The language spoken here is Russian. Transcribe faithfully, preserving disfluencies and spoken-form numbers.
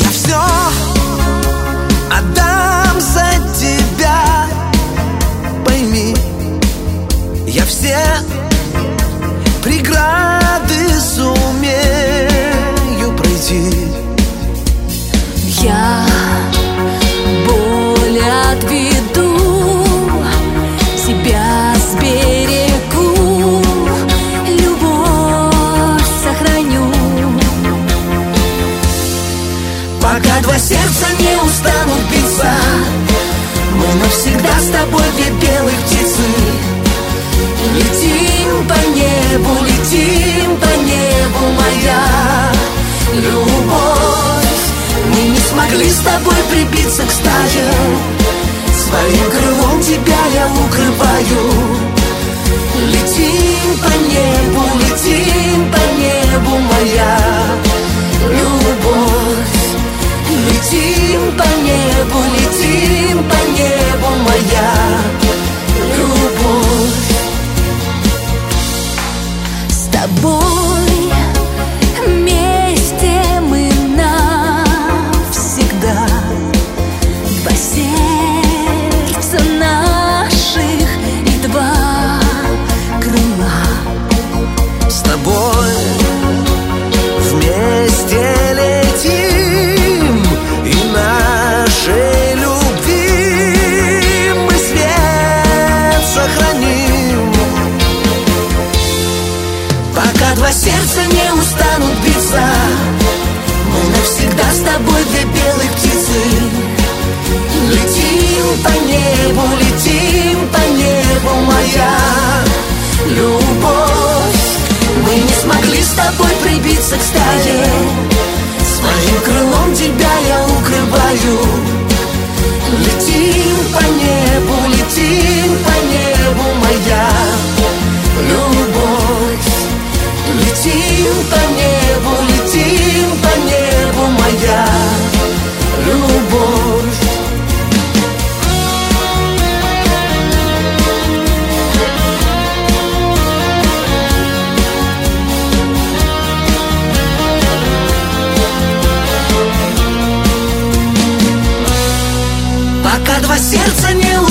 Я все отдам за тебя, пойми, я все преграды сумею пройти. Я боль отведу, себя сберегу, любовь сохраню. Пока два сердца не устанут биться, мы навсегда с тобой две белых птицы. Летим по небу, летим по небу, моя любовь. Мы не смогли с тобой прибиться к стае, своим крылом тебя я укрываю. Летим по небу, летим по небу, моя любовь. Летим по небу, летим по небу, моя любовь. С тобой вместе мы навсегда, два сердца наших и два крыла. С тобой вместе летим, и нашей любви мы свет сохраним. Пока два сердца не устанут биться, мы навсегда с тобой две белых птицы. Летим по небу, летим по небу, моя любовь. Мы не смогли с тобой прибиться к стае, своим крылом тебя я укрываю. Летим по небу, летим по небу, моя любовь. Летим по небу, летим по небу, моя любовь. Пока два сердца не